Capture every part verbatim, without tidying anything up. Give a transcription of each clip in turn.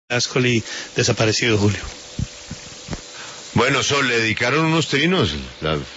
Ascoli desaparecido, Julio. Bueno, Sol, le dedicaron unos trinos. La, el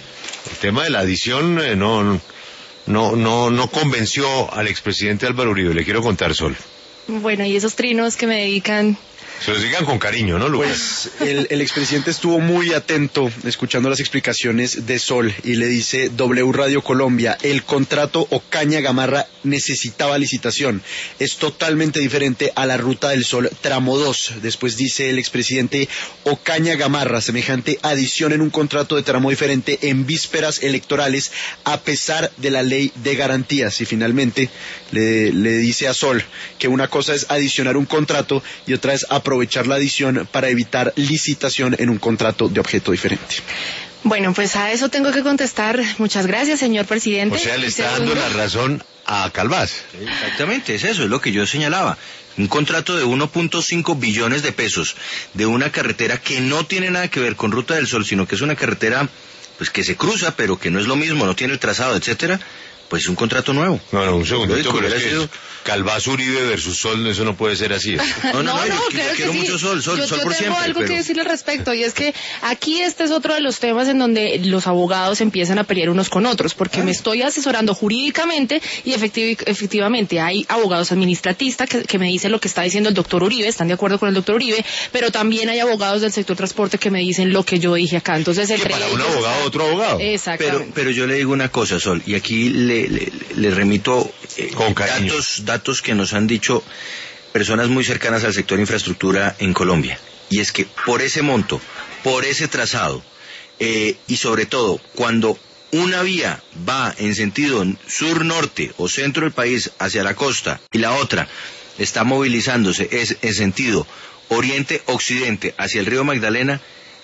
tema de la adición eh, no, no, no, no convenció al expresidente Álvaro Uribe. Le quiero contar, Sol. Bueno, y esos trinos que me dedican... Se los digan con cariño, ¿no, Lucas? Pues el, el expresidente estuvo muy atento escuchando las explicaciones de Sol y le dice W Radio Colombia, el contrato Ocaña Gamarra necesitaba licitación. Es totalmente diferente a la Ruta del Sol tramo dos. Después dice el expresidente, Ocaña Gamarra, semejante adición en un contrato de tramo diferente en vísperas electorales a pesar de la ley de garantías. Y finalmente le, le dice a Sol que una cosa es adicionar un contrato y otra es aprovechar la adición para evitar licitación en un contrato de objeto diferente. Bueno, pues a eso tengo que contestar. Muchas gracias, señor presidente. O sea, le está dando la razón a Calvás. Exactamente, es eso, es lo que yo señalaba. Un contrato de uno punto cinco billones de pesos de una carretera que no tiene nada que ver con Ruta del Sol, sino que es una carretera pues que se cruza, pero que no es lo mismo, no tiene el trazado, etcétera. Pues es un contrato nuevo. No, no, un segundito, pero es que sido... Calvás Uribe versus Sol, eso no puede ser así. No, no, no, no, yo, no, yo claro quiero que sí. mucho Sol, Sol, yo, Sol yo por tengo siempre. algo pero... que decirle al respecto, y es que aquí este es otro de los temas en donde los abogados empiezan a pelear unos con otros, porque ah. me estoy asesorando jurídicamente y efectiv efectivamente hay abogados administratistas que, que me dicen lo que está diciendo el doctor Uribe, están de acuerdo con el doctor Uribe, pero también hay abogados del sector transporte que me dicen lo que yo dije acá. Entonces, entre para ellos, un abogado, está... otro abogado. Exactamente. Pero, pero yo le digo una cosa, Sol, y aquí le, le, le remito eh, con cariño. datos, datos que nos han dicho personas muy cercanas al sector infraestructura en Colombia, y es que por ese monto, por ese trazado, eh, y sobre todo cuando una vía va en sentido sur-norte o centro del país hacia la costa y la otra está movilizándose es en sentido oriente-occidente hacia el río Magdalena,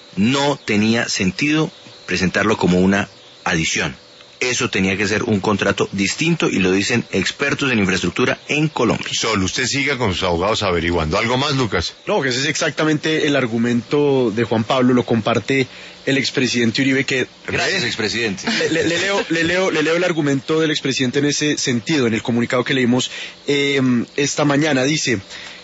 no tenía sentido presentarlo como una adición. Eso tenía que ser un contrato distinto y lo dicen expertos en infraestructura en Colombia. Sol, usted siga con sus abogados averiguando. ¿Algo más, Lucas? No, que ese es exactamente el argumento de Juan Pablo, lo comparte el expresidente Uribe, que... Gracias, expresidente. Le, le, le, leo, le, leo, le leo el argumento del expresidente en ese sentido, en el comunicado que leímos eh, esta mañana. Dice...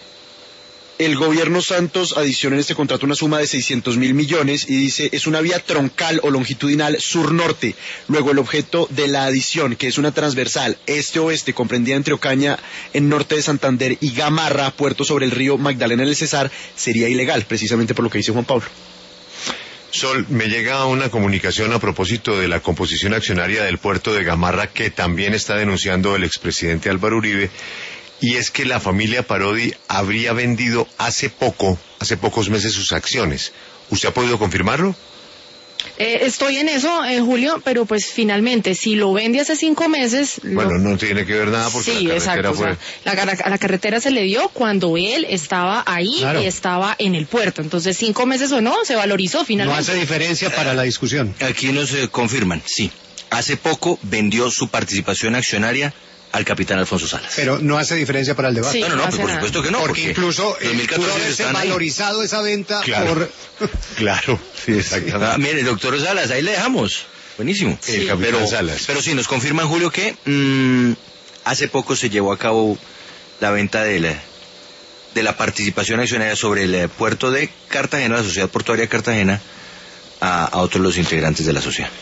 El gobierno Santos adiciona en este contrato una suma de seiscientos mil millones y dice es una vía troncal o longitudinal sur-norte. Luego el objeto de la adición, que es una transversal este-oeste comprendida entre Ocaña en norte de Santander y Gamarra, puerto sobre el río Magdalena en el Cesar, sería ilegal, precisamente por lo que dice Juan Pablo. Sol, me llega una comunicación a propósito de la composición accionaria del puerto de Gamarra que también está denunciando el expresidente Álvaro Uribe. Y es que la familia Parodi habría vendido hace poco, hace pocos meses sus acciones. ¿Usted ha podido confirmarlo? Eh, estoy en eso, eh, Julio, pero pues finalmente, si lo vende hace cinco meses... Bueno, lo... no tiene que ver nada porque sí, la carretera exacto, fue... o sea, la, la carretera se le dio cuando él estaba ahí claro. y estaba en el puerto. Entonces, cinco meses o no, se valorizó finalmente. No hace diferencia para la discusión. Aquí nos eh, confirman, sí. Hace poco vendió su participación accionaria al capitán Alfonso Salas. Pero no hace diferencia para el debate. Sí, no, no, no, no pues por nada. supuesto que no. Porque, porque incluso eh, pudo haberse valorizado ahí. Esa venta claro, por... claro, sí, exactamente. Ah, mire, doctor Salas, ahí le dejamos. Buenísimo. Sí, el capitán pero, Salas. Pero sí, nos confirman, Julio, que mmm, hace poco se llevó a cabo la venta de la, de la participación accionaria sobre el puerto de Cartagena, la Sociedad Portuaria de Cartagena, a, a otros de los integrantes de la sociedad.